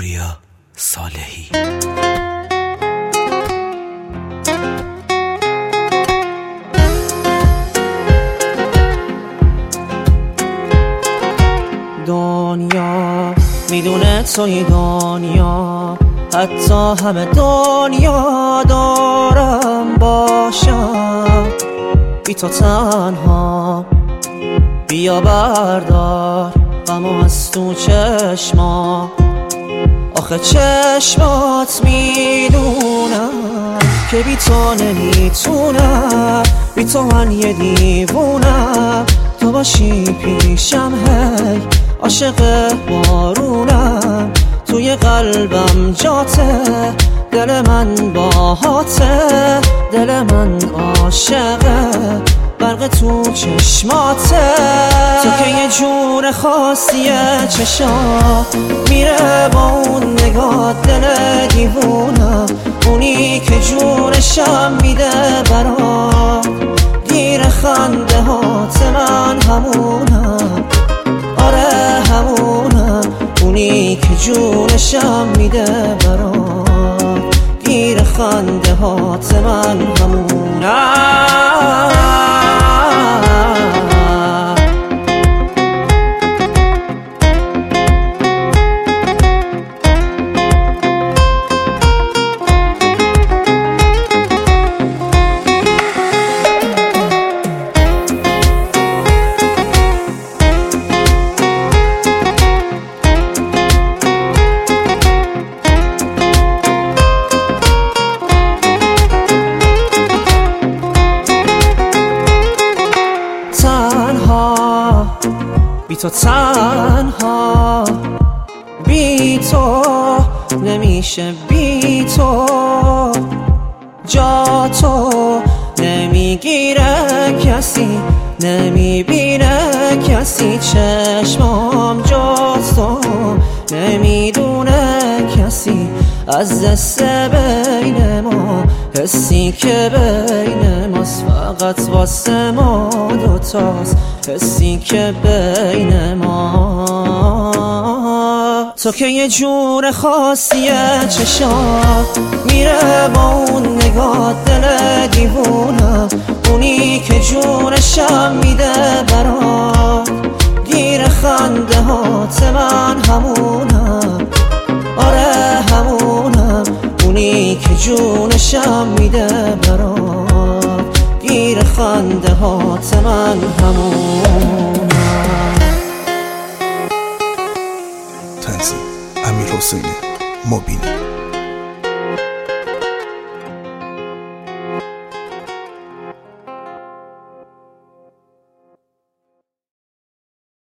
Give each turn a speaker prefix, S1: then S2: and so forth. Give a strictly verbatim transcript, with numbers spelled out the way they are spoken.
S1: پوریا صالحی.
S2: دنیا میدونه توی دنیا، حتی همه دنیا دارم باشم بی تو تنها. بیا بردار غمو از تو چشما، آخه چشمات میدونم که بی تو نمیتونم، بی تو من یه دیوونم. تو باشی پیشم هی عاشق بارونم، توی قلبم جاته، دل من باهاته، دل من عاشقه، برق تو چشماته. تو که یه جور خاصیه، چشا میره با اون نگاه دل دیوونم، اونی که جورشم میده برات، گیر خنده هات من همونم، آره همونم، اونی که جونشم میده برات، گیر خنده هات من همونم. بی تو تنها، بی تو نمیشه، بی تو جا تو نمیگیره کسی، نمیبینه کسی، چشمام جز تو نمیدونه کسی. از دست بین ما حسی که بین ماست، فقط واسه ما دوتاست، حسی که بین ما. تو که یه جور خاصیه، چشات میره با اون نگاه دل دیوونم، اونی که جونشم میده برات، گیر خنده هات من همونم، آره همونم، اونی که جونشم میده برات، گیر خنده هات من همونم.
S3: تنظیم امیرحسین مبینی.